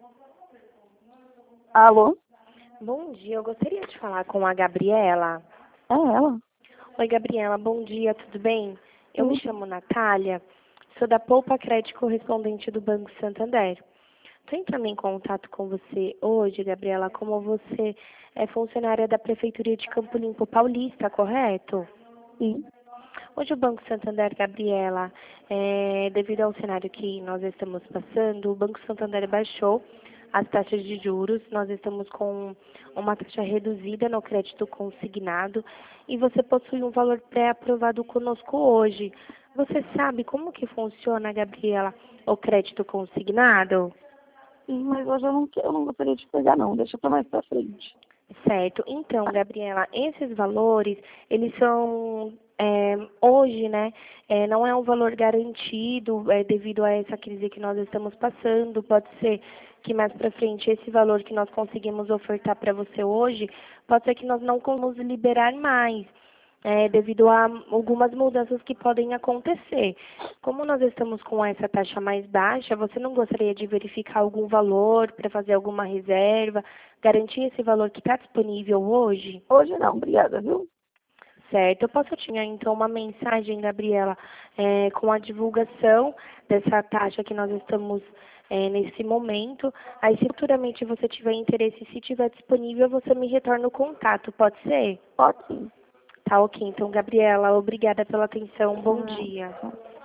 Alô? Bom dia, eu gostaria de falar com a Gabriela. É ela? Oi, Gabriela, bom dia, tudo bem? Eu me Tudo. chamo Natália, sou da Poupa Crédito correspondente do Banco Santander. Estou entrando em contato com você hoje, Gabriela, como você é funcionária da Prefeitura de Campo Limpo Paulista, correto? Sim. Hoje o Banco Santander, Gabriela, devido ao cenário que nós estamos passando, o Banco Santander baixou as taxas de juros. Nós estamos com uma taxa reduzida no crédito consignado e você possui um valor pré-aprovado conosco hoje. Você sabe como que funciona, Gabriela, o crédito consignado? Sim, mas hoje eu não gostaria de pegar, não. Deixa pra mais pra frente. Certo. Então, Gabriela, esses valores, eles são, hoje, né, não é um valor garantido, devido a essa crise que nós estamos passando. Pode ser que mais para frente esse valor que nós conseguimos ofertar para você hoje, pode ser que nós não consigamos liberar mais, devido a algumas mudanças que podem acontecer. Como nós estamos com essa taxa mais baixa, você não gostaria de verificar algum valor para fazer alguma reserva, garantir esse valor que está disponível hoje? Hoje não, obrigada, viu? Certo. Eu posso te enviar, então, uma mensagem, Gabriela, com a divulgação dessa taxa que nós estamos nesse momento. Aí, se futuramente você tiver interesse, se tiver disponível, você me retorna o contato, pode ser? Pode sim. Tá ok. Então, Gabriela, obrigada pela atenção. Bom Ah, dia. tchau.